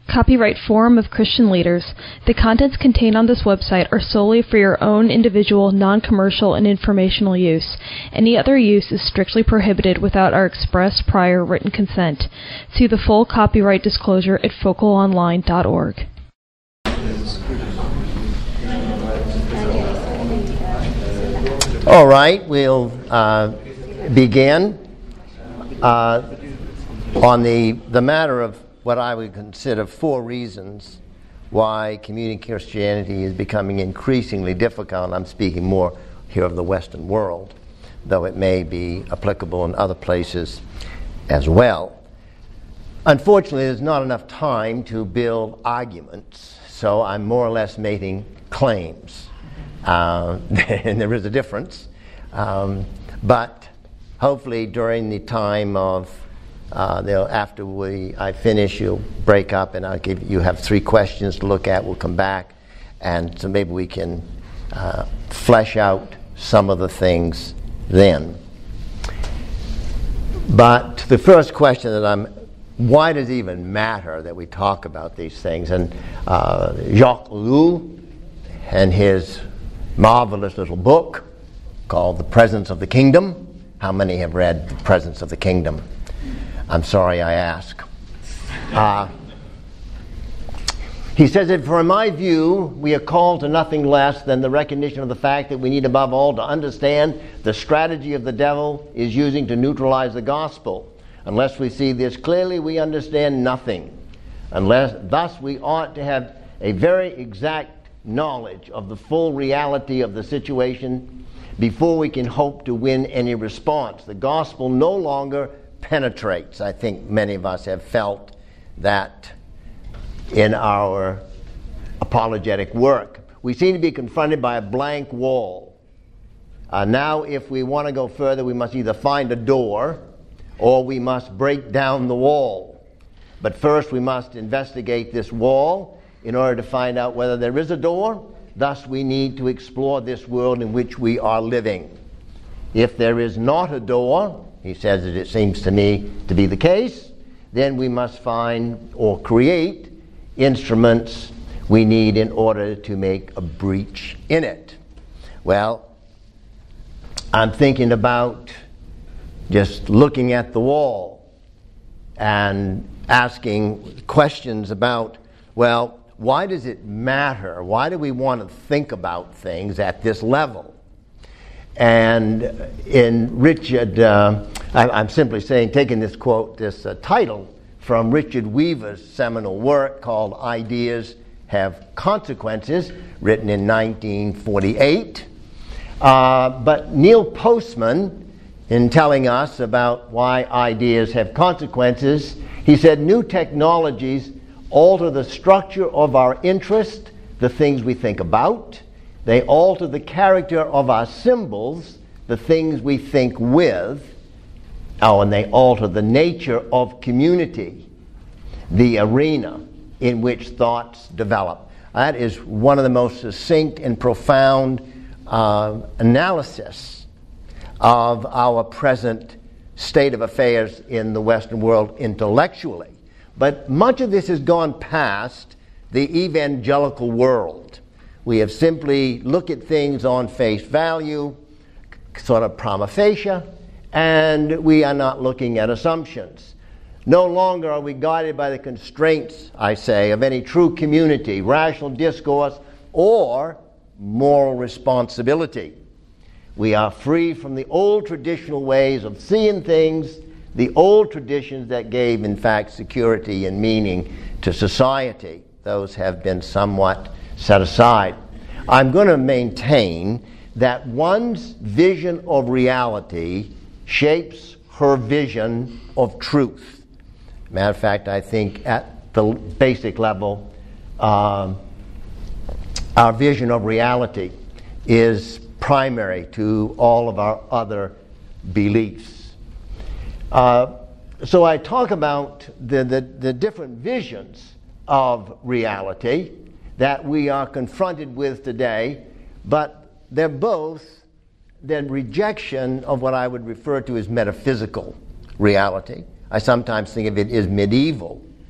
Copyright Forum of Christian Leaders. The contents contained on this website are solely for your own individual, non-commercial, and informational use. Any other use is strictly prohibited without our express prior written consent. See the full copyright disclosure at focalonline.org. All right, we'll begin on the matter of what I would consider 4 reasons why community Christianity is becoming increasingly difficult. I'm speaking more here of the Western world, though it may be applicable in other places as well. Unfortunately, there's not enough time to build arguments, so I'm more or less making claims. And there is a difference. But hopefully during the time of after I finish, you'll break up, and you have 3 questions to look at. We'll come back, and so maybe we can flesh out some of the things then. But the first question why does it even matter that we talk about these things? And Jacques Ellul, and his marvelous little book called The Presence of the Kingdom. How many have read The Presence of the Kingdom? I'm sorry I ask. He says that, for in my view, we are called to nothing less than the recognition of the fact that we need above all to understand the strategy of the devil is using to neutralize the gospel. Unless we see this clearly, we understand nothing. Thus we ought to have a very exact knowledge of the full reality of the situation before we can hope to win any response. The gospel no longer penetrates. I think many of us have felt that in our apologetic work. We seem to be confronted by a blank wall. Now, if we want to go further, we must either find a door or we must break down the wall. But first, we must investigate this wall in order to find out whether there is a door. Thus, we need to explore this world in which we are living. If there is not a door, he says that it seems to me to be the case, then we must find or create instruments we need in order to make a breach in it. Well, I'm thinking about just looking at the wall and asking questions about, well, why does it matter? Why do we want to think about things at this level? And in Richard, I'm simply saying, taking this quote, this title from Richard Weaver's seminal work called Ideas Have Consequences, written in 1948. But Neil Postman, in telling us about why ideas have consequences, he said, new technologies alter the structure of our interest, the things we think about. They alter the character of our symbols, the things we think with. And they alter the nature of community, the arena in which thoughts develop. That is one of the most succinct and profound analysis of our present state of affairs in the Western world intellectually. But much of this has gone past the evangelical world. We have simply looked at things on face value, sort of prima facie, and we are not looking at assumptions. No longer are we guided by the constraints, I say, of any true community, rational discourse, or moral responsibility. We are free from the old traditional ways of seeing things, the old traditions that gave, in fact, security and meaning to society. Those have been somewhat set aside. I'm going to maintain that one's vision of reality shapes her vision of truth. Matter of fact, I think at the basic level, our vision of reality is primary to all of our other beliefs. So I talk about the different visions of reality that we are confronted with today, but they're both the rejection of what I would refer to as metaphysical reality. I sometimes think of it as medieval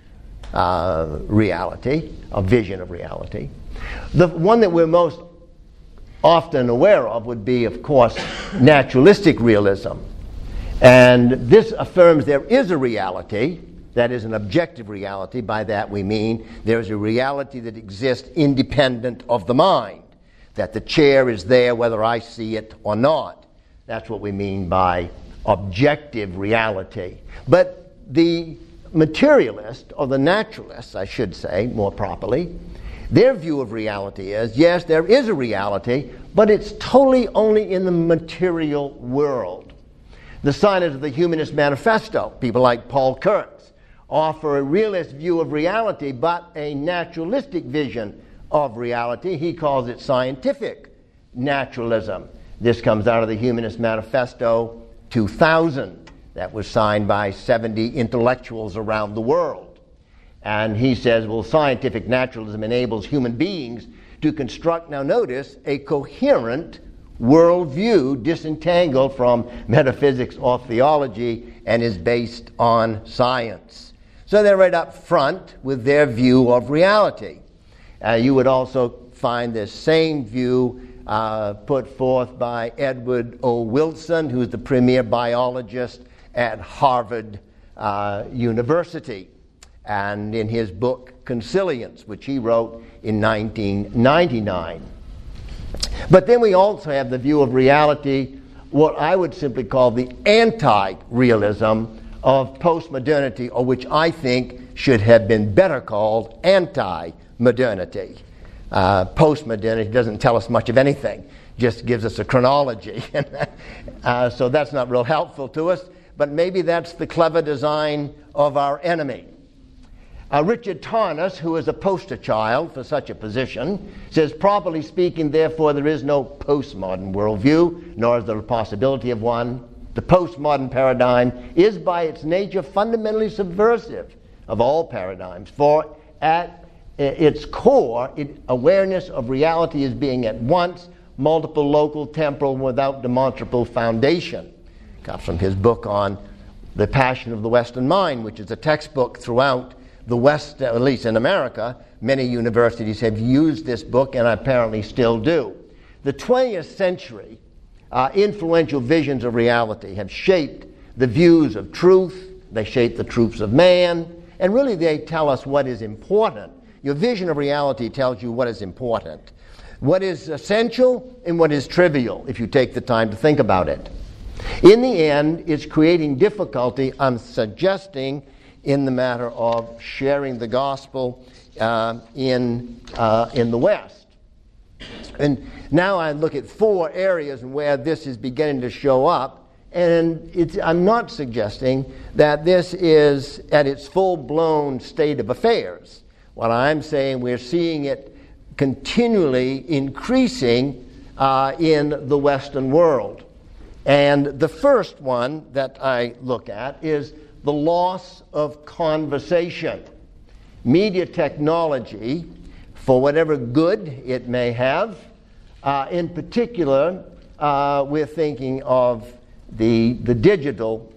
reality, a vision of reality. The one that we're most often aware of would be, of course, naturalistic realism. And this affirms there is a reality, that is an objective reality. By that we mean there is a reality that exists independent of the mind, that the chair is there whether I see it or not. That's what we mean by objective reality. But the materialist, or the naturalist, I should say more properly, their view of reality is, yes, there is a reality, but it's totally only in the material world. The signers of the Humanist Manifesto, people like Paul Kurtz, offer a realist view of reality, but a naturalistic vision of reality. He calls it scientific naturalism. This comes out of the Humanist Manifesto 2000. That was signed by 70 intellectuals around the world. And he says, well, scientific naturalism enables human beings to construct, now notice, a coherent worldview disentangled from metaphysics or theology and is based on science. So they're right up front with their view of reality. You would also find this same view put forth by Edward O. Wilson, who's the premier biologist at Harvard University, and in his book Consilience, which he wrote in 1999. But then we also have the view of reality, what I would simply call the anti-realism of postmodernity, or which I think should have been better called anti-modernity. Postmodernity doesn't tell us much of anything, just gives us a chronology. So that's not real helpful to us, but maybe that's the clever design of our enemy. Richard Tarnas, who is a poster child for such a position, says, properly speaking, therefore, there is no postmodern worldview, nor is there a possibility of one. The postmodern paradigm is by its nature fundamentally subversive of all paradigms, for at its core, awareness of reality as being at once multiple, local, temporal, without demonstrable foundation. Got from his book on The Passion of the Western Mind, which is a textbook throughout the West, at least in America. Many universities have used this book and apparently still do. The 20th century influential visions of reality have shaped the views of truth, they shape the truths of man, and really they tell us what is important. Your vision of reality tells you what is important, what is essential and what is trivial, if you take the time to think about it. In the end, it's creating difficulty, I'm suggesting, in the matter of sharing the gospel in the West. And now I look at 4 areas where this is beginning to show up, and I'm not suggesting that this is at its full-blown state of affairs. What I'm saying, we're seeing it continually increasing in the Western world. And the first one that I look at is the loss of conversation. Media technology, for whatever good it may have, in particular, we're thinking of the digital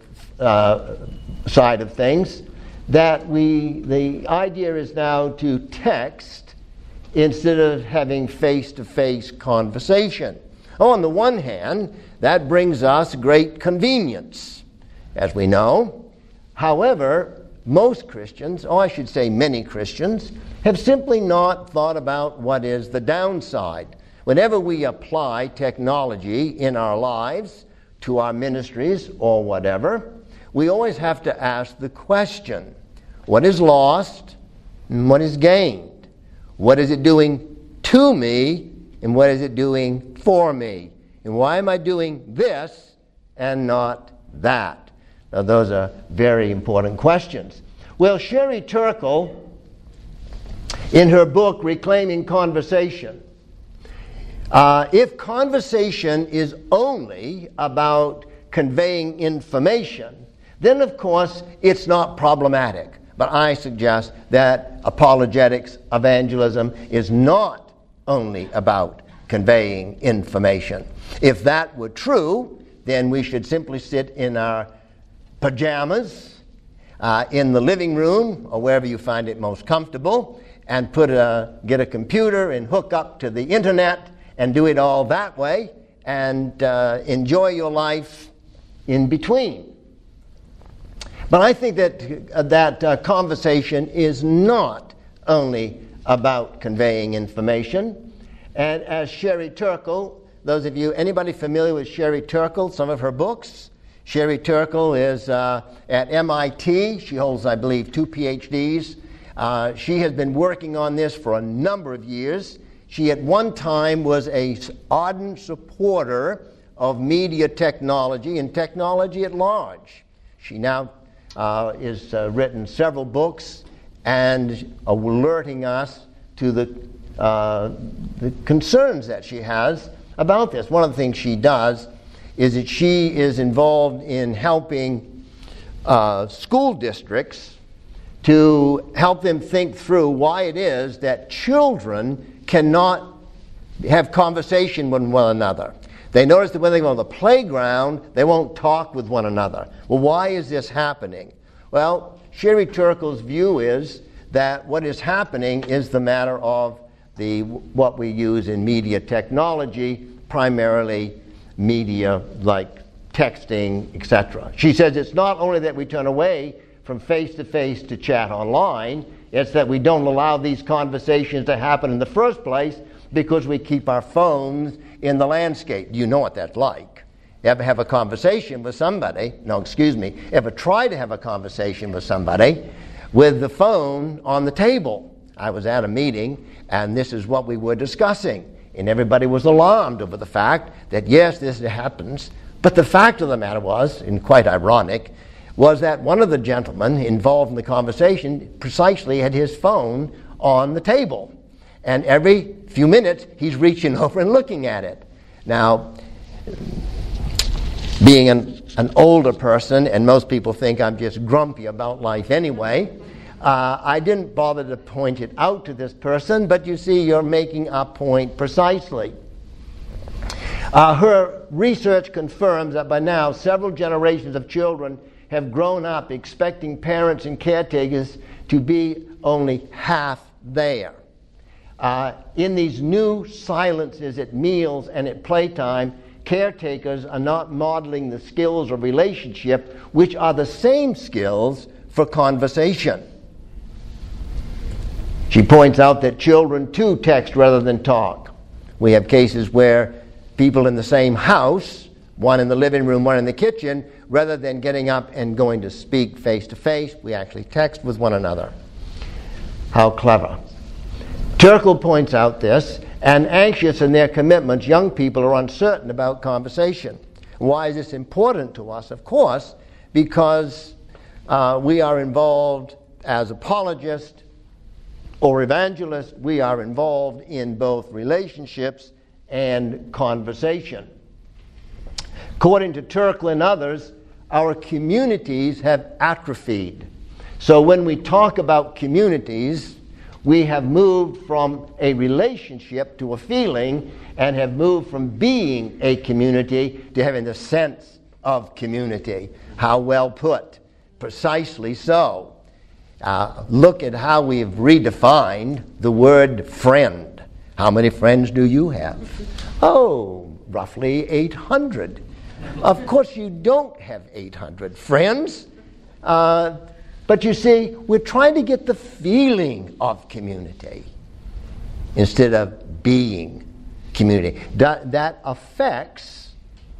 side of things, that the idea is now to text instead of having face-to-face conversation. On the one hand, that brings us great convenience, as we know. However, most Christians, or I should say many Christians, have simply not thought about what is the downside. Whenever we apply technology in our lives to our ministries or whatever, we always have to ask the question, what is lost and what is gained? What is it doing to me and what is it doing for me? And why am I doing this and not that? Now, those are very important questions. Well, Sherry Turkle, in her book, Reclaiming Conversation, if conversation is only about conveying information, then, of course, it's not problematic. But I suggest that apologetics, evangelism, is not only about conveying information. If that were true, then we should simply sit in our pajamas, in the living room or wherever you find it most comfortable, and get a computer and hook up to the internet and do it all that way, and enjoy your life in between. But I think that conversation is not only about conveying information. And as Sherry Turkle, anybody familiar with Sherry Turkle, some of her books? Sherry Turkle is at MIT. She holds, I believe, 2 PhDs. She has been working on this for a number of years. She at one time was an ardent supporter of media technology and technology at large. She now has written several books and alerting us to the concerns that she has about this. One of the things she does is that she is involved in helping school districts to help them think through why it is that children cannot have conversation with one another. They notice that when they go to the playground, they won't talk with one another. Well, why is this happening? Well, Sherry Turkle's view is that what is happening is the matter of what we use in media technology, primarily media like texting, etc. She says it's not only that we turn away from face-to-face to chat online, it's that we don't allow these conversations to happen in the first place because we keep our phones in the landscape. You know what that's like. Ever have a conversation with somebody, ever try to have a conversation with somebody with the phone on the table? I was at a meeting, and this is what we were discussing. And everybody was alarmed over the fact that, yes, this happens. But the fact of the matter was, and quite ironic, was that one of the gentlemen involved in the conversation precisely had his phone on the table. And every few minutes, he's reaching over and looking at it. Now, being an older person, and most people think I'm just grumpy about life anyway, I didn't bother to point it out to this person, but you see, you're making a point precisely. Her research confirms that by now several generations of children have grown up expecting parents and caretakers to be only half there. In these new silences at meals and at playtime, caretakers are not modeling the skills of relationship, which are the same skills for conversation. She points out that children too text rather than talk. We have cases where people in the same house, one in the living room, one in the kitchen, rather than getting up and going to speak face to face, we actually text with one another. How clever. Turkle points out this, and anxious in their commitments, young people are uncertain about conversation. Why is this important to us? Of course, because we are involved as apologists or evangelists, we are involved in both relationships and conversation. According to Turkle and others, our communities have atrophied. So when we talk about communities, we have moved from a relationship to a feeling, and have moved from being a community to having the sense of community. How well put. Precisely so. Look at how we've redefined the word friend. How many friends do you have? Oh, roughly 800. Of course you don't have 800 friends. But you see, we're trying to get the feeling of community instead of being community. That affects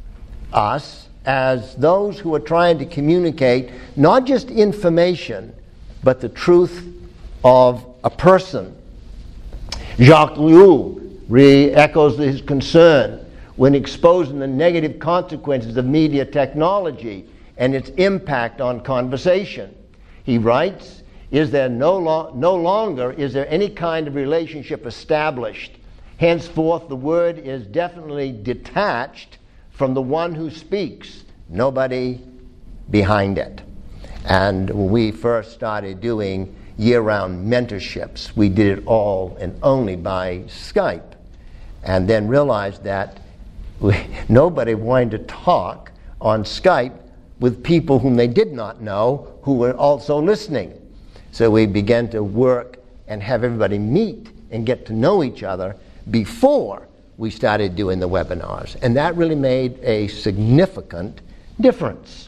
us as those who are trying to communicate not just information, but the truth of a person. Jacques Ellul re-echoes his concern when exposing the negative consequences of media technology and its impact on conversation. He writes, no longer is there any kind of relationship established. Henceforth, the word is definitely detached from the one who speaks, nobody behind it. And when we first started doing year-round mentorships, we did it all and only by Skype, and then realized that nobody wanted to talk on Skype with people whom they did not know who were also listening. So we began to work and have everybody meet and get to know each other before we started doing the webinars. And that really made a significant difference.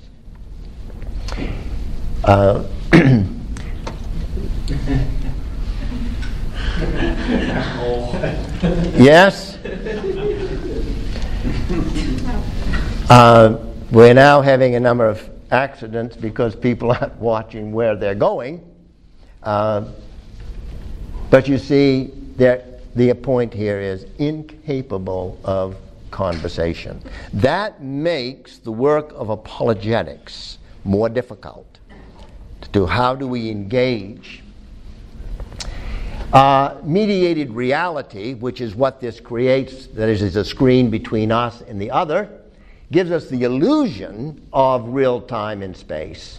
Yes? We're now having a number of accidents because people aren't watching where they're going. But you see, the point here is incapable of conversation. That makes the work of apologetics more difficult. How do we engage? Mediated reality, which is what this creates, that is a screen between us and the other, gives us the illusion of real time and space.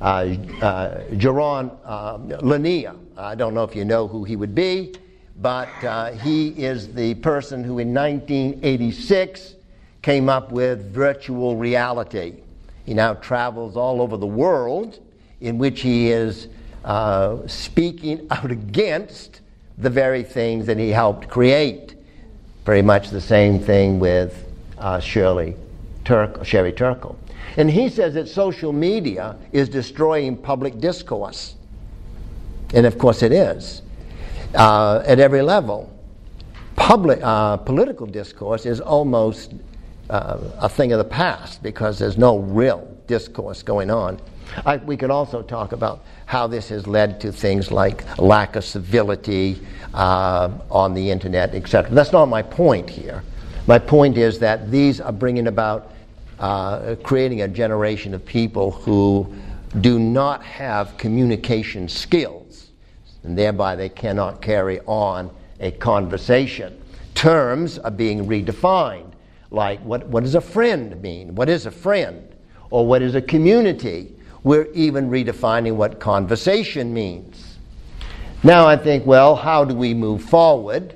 Jaron Lanier, I don't know if you know who he would be, but he is the person who in 1986 came up with virtual reality. He now travels all over the world, in which he is speaking out against the very things that he helped create. Very much the same thing with Sherry Turkle. And he says that social media is destroying public discourse. And of course it is. At every level. Political discourse is almost a thing of the past because there's no real discourse going on. We could also talk about how this has led to things like lack of civility on the internet, etc. That's not my point here. My point is that these are bringing about creating a generation of people who do not have communication skills, and thereby they cannot carry on a conversation. Terms are being redefined, like what does a friend mean? What is a friend? Or what is a community? We're even redefining what conversation means. Now I think, well, how do we move forward?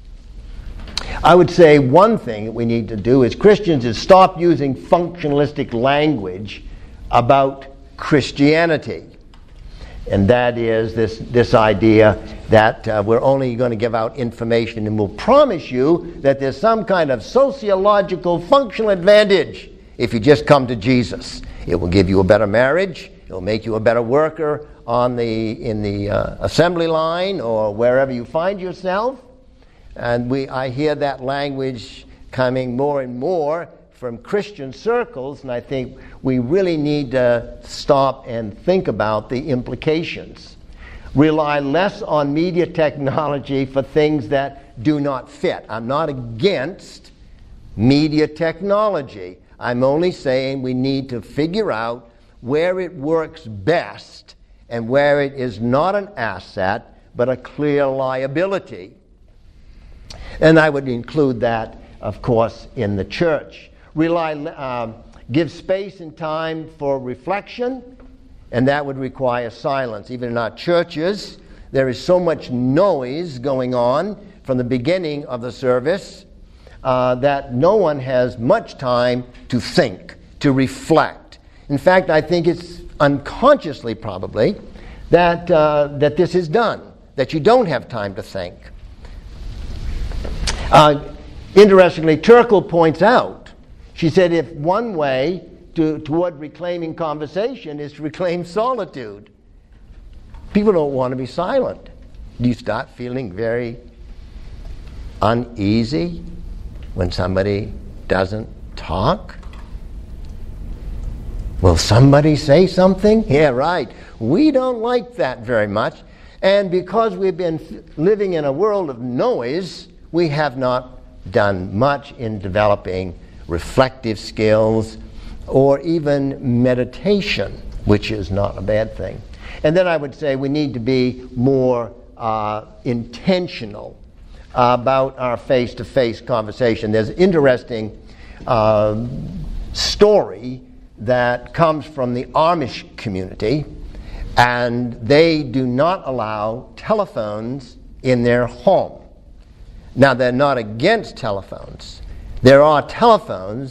I would say one thing that we need to do as Christians is stop using functionalistic language about Christianity. And that is this idea that we're only going to give out information and we'll promise you that there's some kind of sociological functional advantage if you just come to Jesus. It will give you a better marriage. It will make you a better worker in the assembly line or wherever you find yourself. And I hear that language coming more and more from Christian circles, and I think we really need to stop and think about the implications. Rely less on media technology for things that do not fit. I'm not against media technology. I'm only saying we need to figure out where it works best and where it is not an asset but a clear liability. And I would include that, of course, in the church. Give space and time for reflection, and that would require silence. Even in our churches, there is so much noise going on from the beginning of the service that no one has much time to think, to reflect. In fact, I think it's unconsciously probably that this is done, that you don't have time to think. Interestingly, Turkle points out, she said, if one way toward reclaiming conversation is to reclaim solitude, people don't want to be silent. Do you start feeling very uneasy when somebody doesn't talk? Will somebody say something? Yeah, right. We don't like that very much. And because we've been living in a world of noise, we have not done much in developing reflective skills or even meditation, which is not a bad thing. And then I would say we need to be more intentional about our face-to-face conversation. There's an interesting story that comes from the Amish community, and they do not allow telephones in their home. Now, they're not against telephones. There are telephones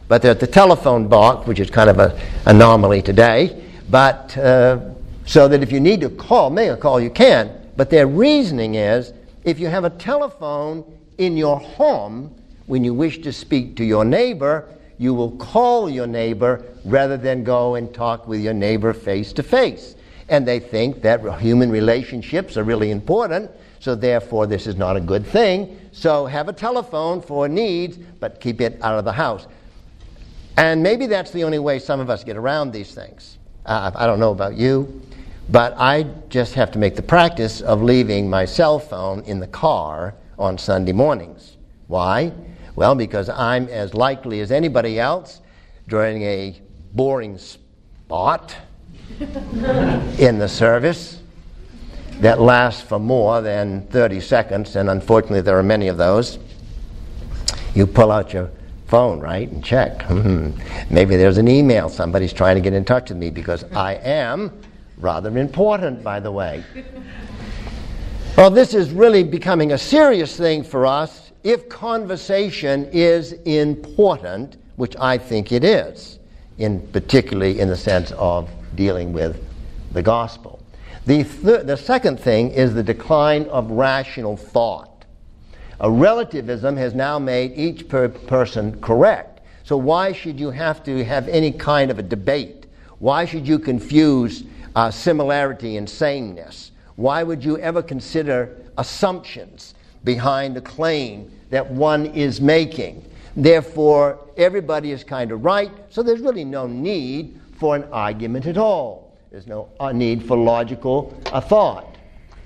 But they're at the telephone box, which is kind of an anomaly today. But so that if you need to make a call, you can. But their reasoning is, if you have a telephone in your home, when you wish to speak to your neighbor, you will call your neighbor rather than go and talk with your neighbor face to face. And they think that human relationships are really important, so therefore this is not a good thing. So have a telephone for needs, but keep it out of the house. And maybe that's the only way some of us get around these things. I don't know about you, but I just have to make the practice of leaving my cell phone in the car on Sunday mornings. Why? Well, because I'm as likely as anybody else during a boring spot in the service that lasts for more than 30 seconds, and unfortunately there are many of those. You pull out your phone, right, and check. Maybe there's an email. Somebody's trying to get in touch with me because I am rather important, by the way. Well, this is really becoming a serious thing for us if conversation is important, which I think it is, particularly in the sense of dealing with the gospel. The second thing is the decline of rational thought. Relativism has now made each person correct. So why should you have to have any kind of a debate? Why should you confuse similarity and sameness? Why would you ever consider assumptions behind a claim that one is making? Therefore, everybody is kind of right, so there's really no need for an argument at all. There's no need for logical thought.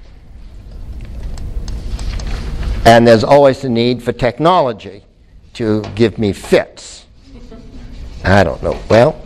And there's always the need for technology to give me fits. I don't know. Well,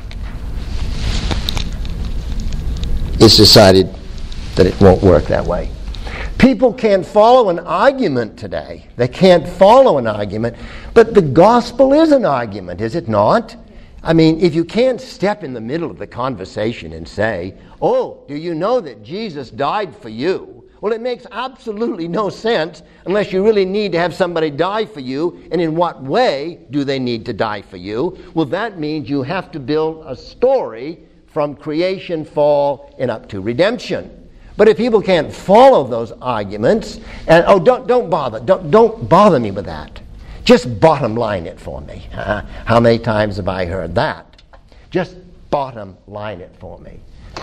it's decided that it won't work that way. People can't follow an argument today. They can't follow an argument. But the gospel is an argument, is it not? I mean, if you can't step in the middle of the conversation and say, oh, do you know that Jesus died for you? Well, it makes absolutely no sense unless you really need to have somebody die for you. And in what way do they need to die for you? Well, that means you have to build a story from creation, fall, and up to redemption. But if people can't follow those arguments, and don't bother me with that. Just bottom line it for me. How many times have I heard that? Just bottom line it for me.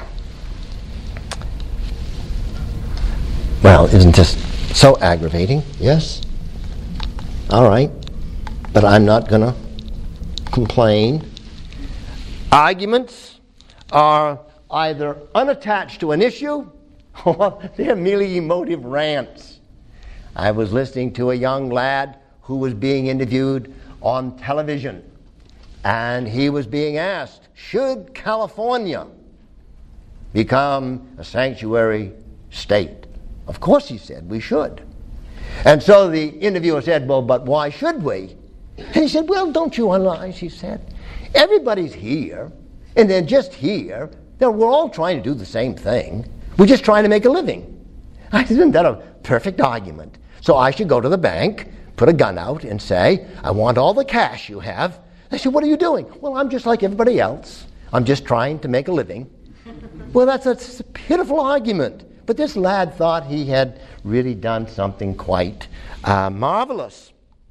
Well, isn't this so aggravating? Yes? All right. But I'm not going to complain. Arguments are either unattached to an issue or they're merely emotive rants. I was listening to a young lad who was being interviewed on television, and he was being asked, should California become a sanctuary state? Of course, he said, we should. And so the interviewer said, well, but why should we? And he said, well, don't you realize, he said, everybody's here, and they're just here. We're all trying to do the same thing. We're just trying to make a living. I said, isn't that a perfect argument? So I should go to the bank, put a gun out, and say, I want all the cash you have. They said, what are you doing? Well, I'm just like everybody else. I'm just trying to make a living. Well, that's a pitiful argument. But this lad thought he had really done something quite marvelous.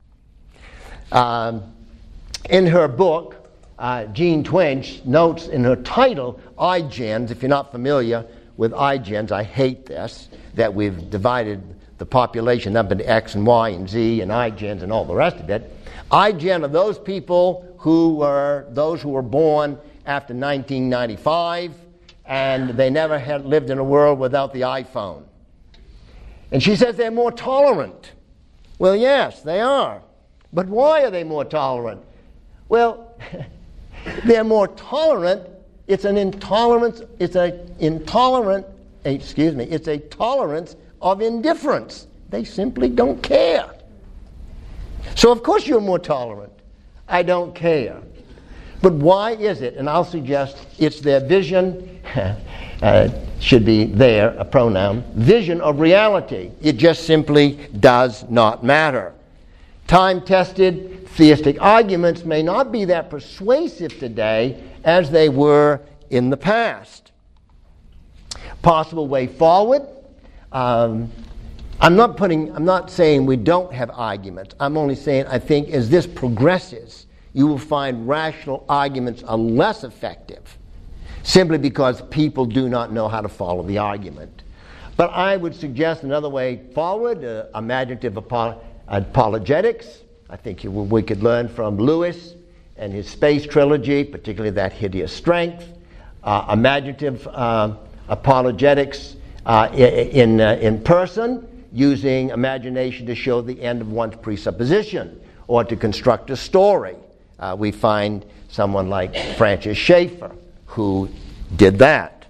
In her book, Jean Twenge notes in her title, iGens. If you're not familiar with iGens, I hate this, that we've divided the population up into X and Y and Z and iGens and all the rest of it. iGen are those people who were born after 1995, and they never had lived in a world without the iPhone. And she says they're more tolerant. Well, yes, they are. But why are they more tolerant? Well, they're more tolerant. It's a tolerance of indifference. They simply don't care. So of course you're more tolerant. I don't care. But why is it? And I'll suggest it's their vision, should be there, a pronoun, vision of reality. It just simply does not matter. Time-tested theistic arguments may not be that persuasive today as they were in the past. Possible way forward. I'm not saying we don't have arguments. I'm only saying I think as this progresses, you will find rational arguments are less effective simply because people do not know how to follow the argument. But I would suggest another way forward, imaginative apologetics. I think we could learn from Lewis and his space trilogy, particularly that Hideous Strength. Imaginative apologetics in person, using imagination to show the end of one's presupposition or to construct a story. We find someone like Francis Schaeffer who did that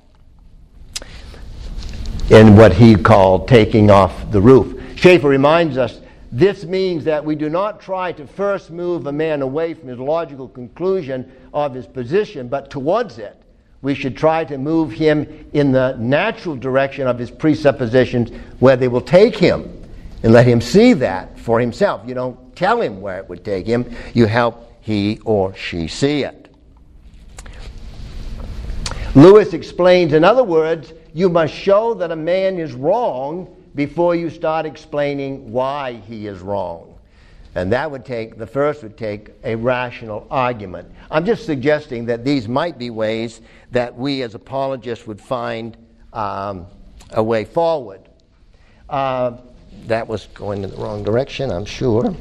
in what he called taking off the roof. Schaeffer reminds us, this means that we do not try to first move a man away from his logical conclusion of his position, but towards it. We should try to move him in the natural direction of his presuppositions where they will take him, and let him see that for himself. You don't tell him where it would take him. You help he or she see it. Lewis explains, in other words, you must show that a man is wrong before you start explaining why he is wrong. And that would take, the first would take a rational argument. I'm just suggesting that these might be ways that we as apologists would find a way forward. That was going in the wrong direction, I'm sure.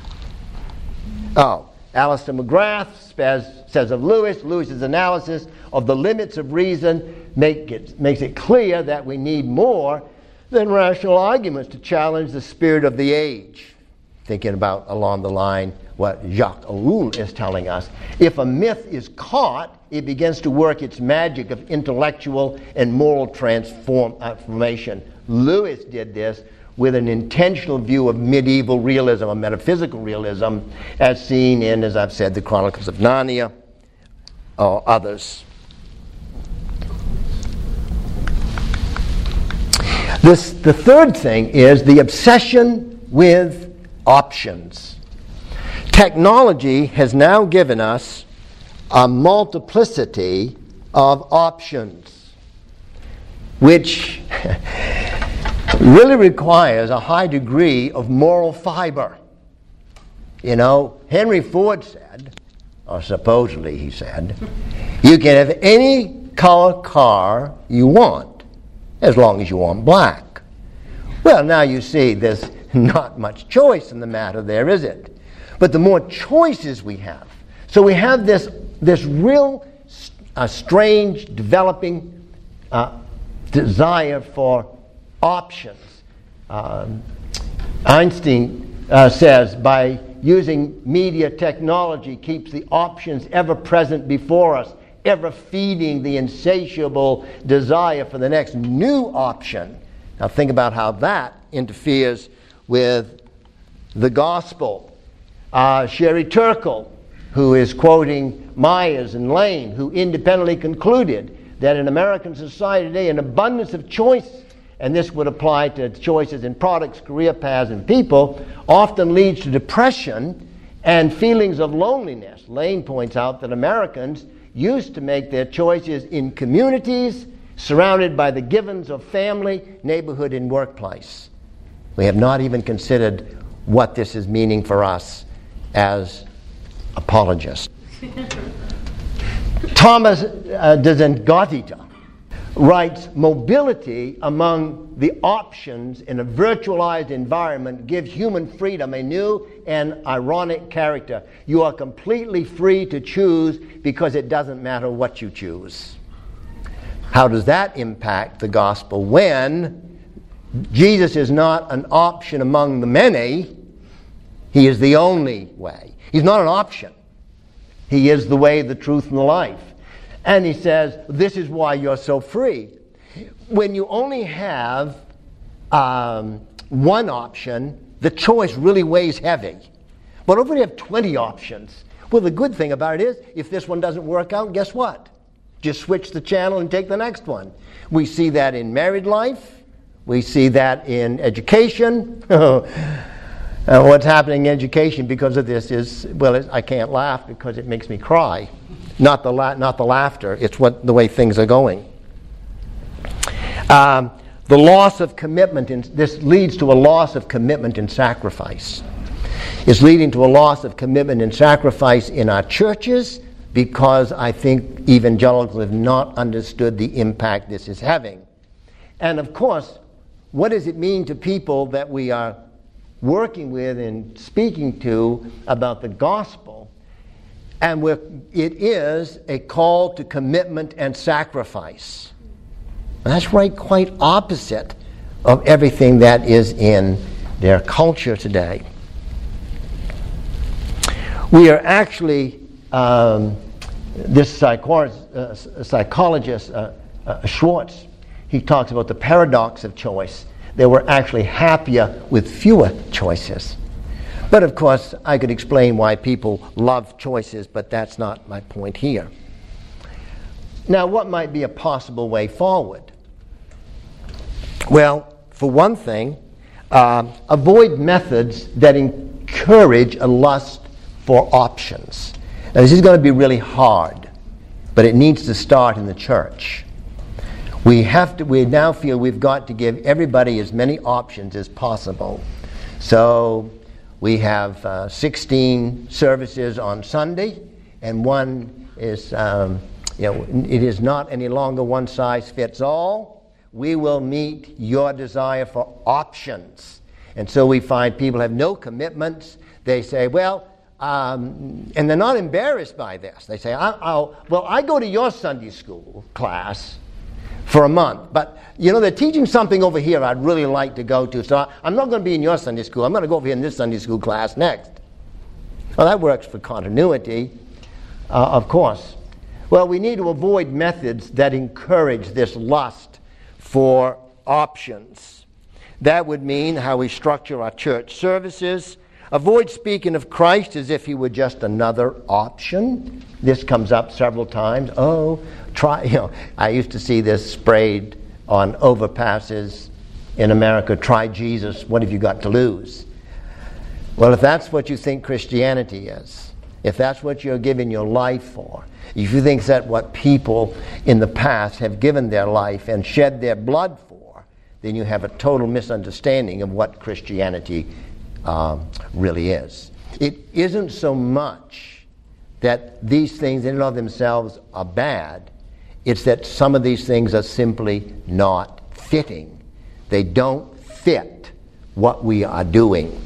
Alistair McGrath says of Lewis's analysis of the limits of reason makes it clear that we need more than rational arguments to challenge the spirit of the age. Thinking about along the line what Jacques Ellul is telling us. If a myth is caught, it begins to work its magic of intellectual and moral transformation. Lewis did this with an intentional view of medieval realism, or metaphysical realism, as seen in, as I've said, the Chronicles of Narnia or others. The third thing is the obsession with options. Technology has now given us a multiplicity of options, which really requires a high degree of moral fiber. You know, Henry Ford said, or supposedly he said, you can have any color car you want, as long as you want black. Well, now you see there's not much choice in the matter there, is it? But the more choices we have, so we have this real strange developing desire for options. Einstein says by using media technology keeps the options ever present before us, ever feeding the insatiable desire for the next new option. Now think about how that interferes with the gospel. Sherry Turkle, who is quoting Myers and Lane, who independently concluded that in American society today an abundance of choice, and this would apply to choices in products, career paths, and people, often leads to depression and feelings of loneliness. Lane points out that Americans used to make their choices in communities surrounded by the givens of family, neighborhood, and workplace. We have not even considered what this is meaning for us as apologists. Thomas de Zengotita writes, mobility among the options in a virtualized environment gives human freedom a new and ironic character. You are completely free to choose because it doesn't matter what you choose. How does that impact the gospel when Jesus is not an option among the many? He is the only way. He's not an option. He is the way, the truth, and the life. And he says, this is why you're so free. When you only have one option, the choice really weighs heavy. But if we have 20 options, well, the good thing about it is, if this one doesn't work out, guess what? Just switch the channel and take the next one. We see that in married life. We see that in education. What's happening in education because of this is, well, I can't laugh because it makes me cry. Not the laughter, it's the way things are going. The loss of commitment, this leads to a loss of commitment and sacrifice. It's leading to a loss of commitment and sacrifice in our churches because I think evangelicals have not understood the impact this is having. And of course, what does it mean to people that we are working with and speaking to about the gospel? And it is a call to commitment and sacrifice. And that's right, quite opposite of everything that is in their culture today. We are actually, this psychologist, Schwartz, he talks about the paradox of choice. They were actually happier with fewer choices. But of course, I could explain why people love choices, but that's not my point here. Now, what might be a possible way forward? Well, for one thing, avoid methods that encourage a lust for options. Now, this is going to be really hard, but it needs to start in the church. We now feel we've got to give everybody as many options as possible. So we have 16 services on Sunday, and one is, it is not any longer one size fits all. We will meet your desire for options. And so we find people have no commitments. They say, well, and they're not embarrassed by this. They say, I go to your Sunday school class for a month, but they're teaching something over here I'd really like to go to, so I'm not going to be in your Sunday school. I'm going to go over here in this Sunday school class next. Well, that works for continuity, of course. Well, we need to avoid methods that encourage this lust for options. That would mean how we structure our church services. Avoid speaking of Christ as if he were just another option. This comes up several times. I used to see this sprayed on overpasses in America. Try Jesus, what have you got to lose? Well, if that's what you think Christianity is, if that's what you're giving your life for, if you think that's what people in the past have given their life and shed their blood for, then you have a total misunderstanding of what Christianity really is. It isn't so much that these things in and of themselves are bad. It's that some of these things are simply not fitting. They don't fit what we are doing.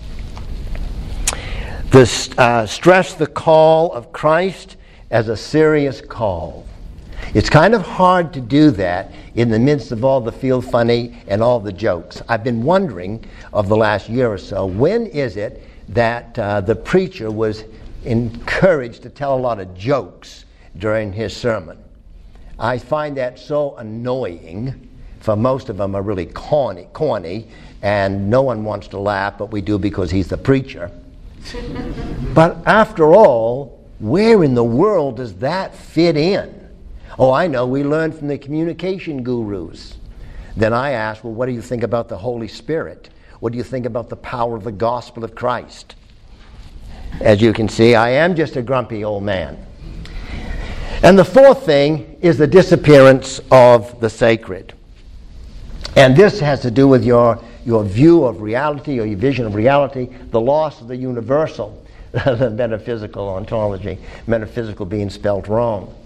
Stress the call of Christ as a serious call. It's kind of hard to do that in the midst of all the feel funny and all the jokes. I've been wondering of the last year or so, when is it that the preacher was encouraged to tell a lot of jokes during his sermon? I find that so annoying, for most of them are really corny, and no one wants to laugh, but we do because he's the preacher. But after all, where in the world does that fit in? Oh, I know, we learned from the communication gurus. Then I asked, well, what do you think about the Holy Spirit? What do you think about the power of the gospel of Christ? As you can see, I am just a grumpy old man. And the fourth thing is the disappearance of the sacred. And this has to do with your view of reality or your vision of reality, the loss of the universal, the metaphysical ontology, metaphysical being spelt wrong.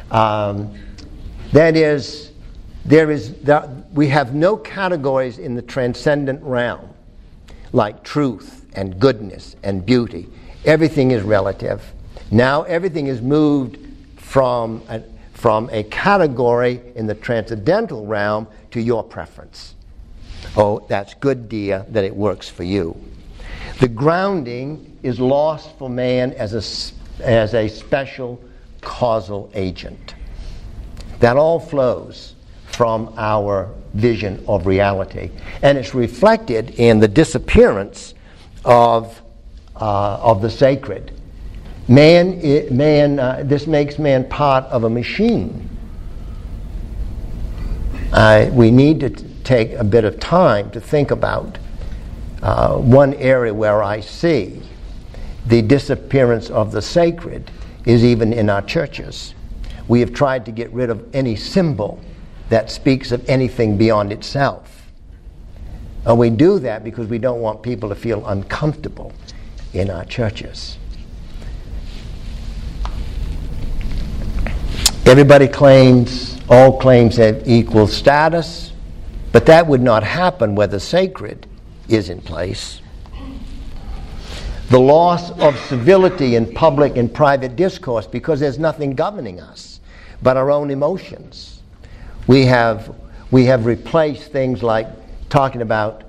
That is, we have no categories in the transcendent realm like truth and goodness and beauty. Everything is relative. Now everything is moved from a category in the transcendental realm to your preference. Oh, that's good, dear, that it works for you. The grounding is lost for man as a special causal agent. That all flows from our vision of reality, and it's reflected in the disappearance of the sacred. This makes man part of a machine. We need to take a bit of time to think about one area where I see the disappearance of the sacred is even in our churches. We have tried to get rid of any symbol that speaks of anything beyond itself. And we do that because we don't want people to feel uncomfortable in our churches. Everybody claims, all claims have equal status, but that would not happen where the sacred is in place. The loss of civility in public and private discourse because there's nothing governing us but our own emotions. We have replaced things like talking about,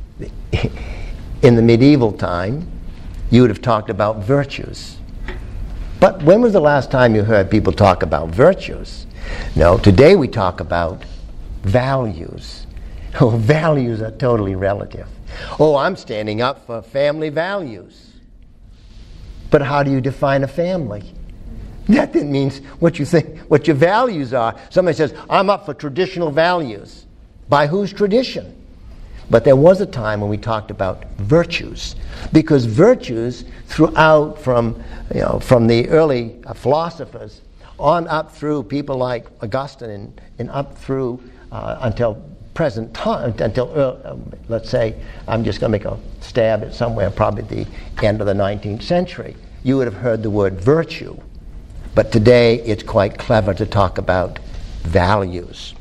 in the medieval time, you would have talked about virtues. But when was the last time you heard people talk about virtues? No, today we talk about values. Oh, values are totally relative. Oh, I'm standing up for family values. But how do you define a family? That then means what you think, what your values are. Somebody says, I'm up for traditional values. By whose tradition? But there was a time when we talked about virtues, because virtues throughout from the early philosophers on up through people like Augustine and up through until present time, until let's say, I'm just going to make a stab at somewhere, probably the end of the 19th century, you would have heard the word virtue. But today it's quite clever to talk about values.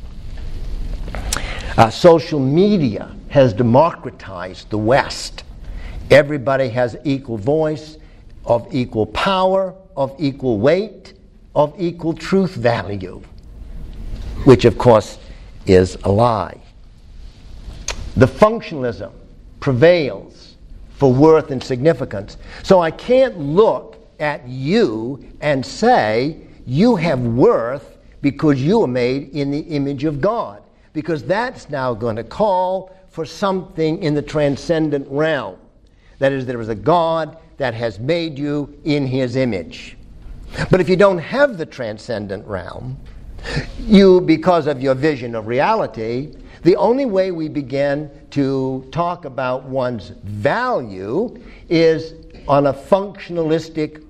Social media has democratized the West. Everybody has equal voice, of equal power, of equal weight, of equal truth value, which of course is a lie. The functionalism prevails for worth and significance. So I can't look at you and say you have worth because you are made in the image of God, because that's now going to call for something in the transcendent realm. That is, there is a God that has made you in His image. But if you don't have the transcendent realm, you, because of your vision of reality, the only way we begin to talk about one's value is on a functionalistic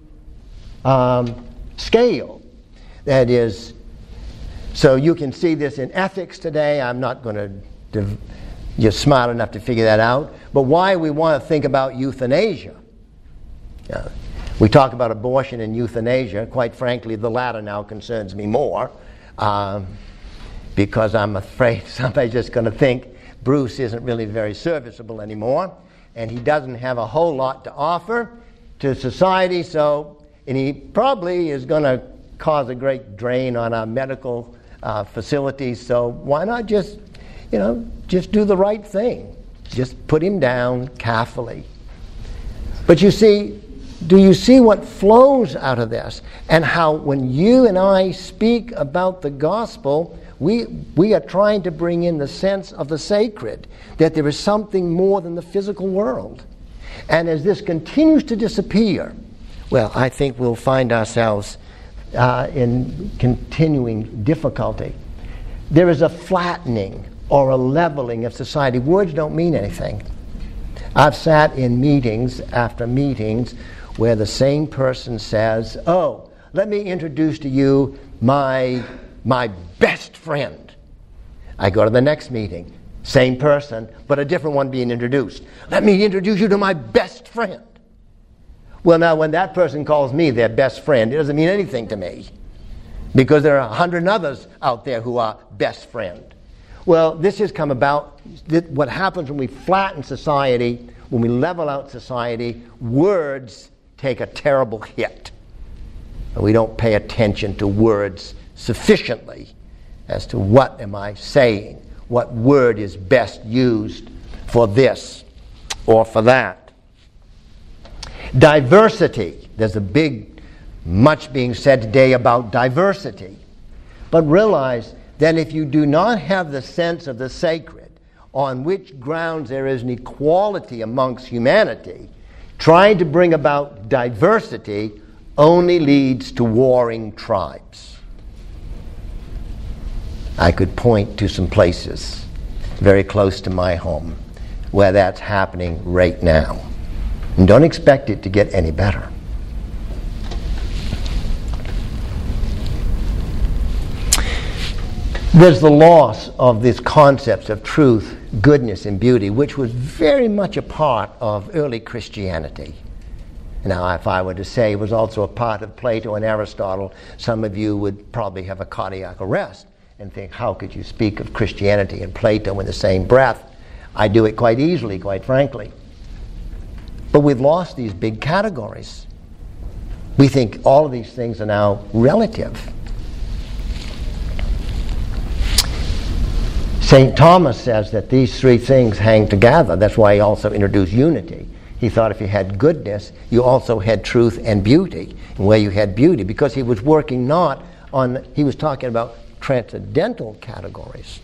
scale. That is, so you can see this in ethics today. I'm not going to, you're smart enough to figure that out. But why we want to think about euthanasia. We talk about abortion and euthanasia. Quite frankly, the latter now concerns me more, because I'm afraid somebody's just going to think Bruce isn't really very serviceable anymore, and he doesn't have a whole lot to offer to society, and he probably is going to cause a great drain on our medical facilities, so why not just do the right thing? Just put him down carefully. But you see, do you see what flows out of this? And how when you and I speak about the gospel, we are trying to bring in the sense of the sacred, that there is something more than the physical world. And as this continues to disappear, well, I think we'll find ourselves in continuing difficulty. There is a flattening or a leveling of society. Words don't mean anything. I've sat in meetings after meetings where the same person says, oh, let me introduce to you my best friend. I go to the next meeting, same person, but a different one being introduced. Let me introduce you to my best friend. Well, now, when that person calls me their best friend, it doesn't mean anything to me, because there are 100 others out there who are best friend. Well, this has come about. What happens when we flatten society, when we level out society, words take a terrible hit. And we don't pay attention to words sufficiently as to what am I saying, what word is best used for this or for that. Diversity. There's much being said today about diversity. But realize that if you do not have the sense of the sacred, on which grounds there is an equality amongst humanity, trying to bring about diversity only leads to warring tribes. I could point to some places very close to my home where that's happening right now. And don't expect it to get any better. There's the loss of these concepts of truth, goodness, and beauty, which was very much a part of early Christianity. Now, if I were to say it was also a part of Plato and Aristotle, some of you would probably have a cardiac arrest and think, how could you speak of Christianity and Plato in the same breath? I do it quite easily, quite frankly. But we've lost these big categories. We think all of these things are now relative. St. Thomas says that these three things hang together. That's why he also introduced unity. He thought if you had goodness, you also had truth and beauty. And where you had beauty, because he was working not on, he was talking about transcendental categories.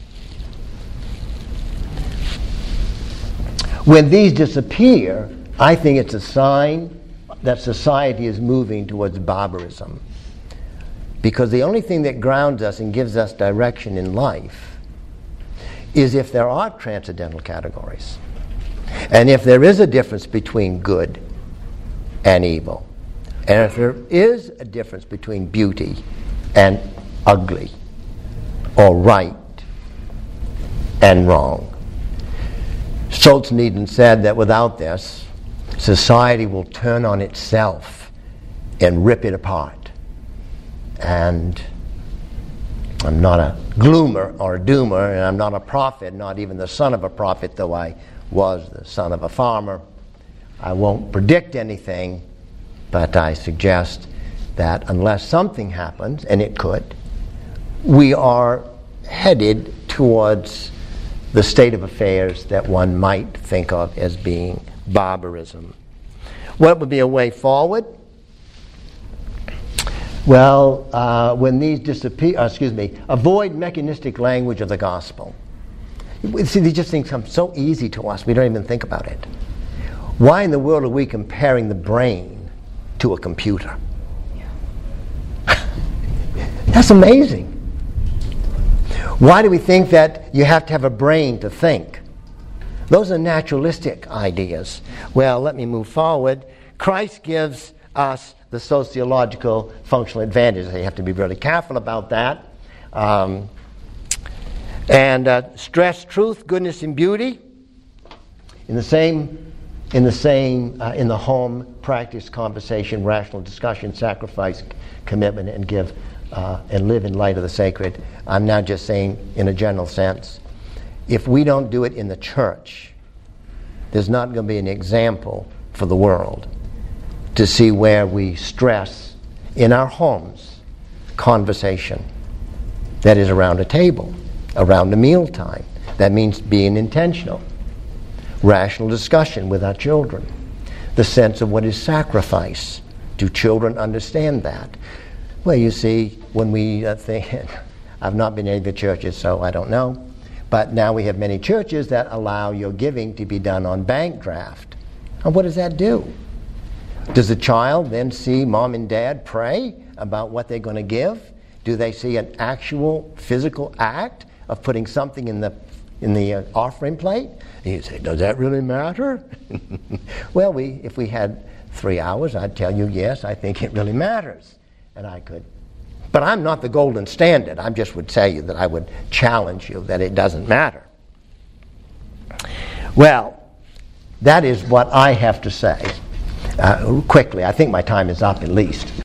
When these disappear, I think it's a sign that society is moving towards barbarism. Because the only thing that grounds us and gives us direction in life is if there are transcendental categories. And if there is a difference between good and evil. And if there is a difference between beauty and ugly, or right and wrong. Solzhenitsyn said that without this, society will turn on itself and rip it apart. And I'm not a gloomer or a doomer, and I'm not a prophet, not even the son of a prophet, though I was the son of a farmer. I won't predict anything, but I suggest that unless something happens, and it could, we are headed towards the state of affairs that one might think of as being barbarism. What would be a way forward? Well, when these disappear, avoid mechanistic language of the gospel. See, these just things come so easy to us, we don't even think about it. Why in the world are we comparing the brain to a computer? That's amazing. Why do we think that you have to have a brain to think? Those are naturalistic ideas. Well, let me move forward. Christ gives us the sociological functional advantages. You have to be really careful about that. Stress truth, goodness, and beauty. In the home, practice conversation, rational discussion, sacrifice, commitment, and give and live in light of the sacred. I'm now just saying in a general sense. If we don't do it in the church, there's not going to be an example for the world to see where we stress in our homes conversation that is around a table, around a mealtime. That means being intentional. Rational discussion with our children. The sense of what is sacrifice. Do children understand that? Well, you see, when we think, I've not been in any of the churches, so I don't know, but now we have many churches that allow your giving to be done on bank draft. And what does that do? Does the child then see mom and dad pray about what they're going to give? Do they see an actual physical act of putting something in the offering plate? And you say, does that really matter? Well, if we had 3 hours, I'd tell you, yes, I think it really matters. And I could. But I'm not the golden standard. I just would tell you that I would challenge you that it doesn't matter. Well, that is what I have to say. Quickly, I think my time is up at least.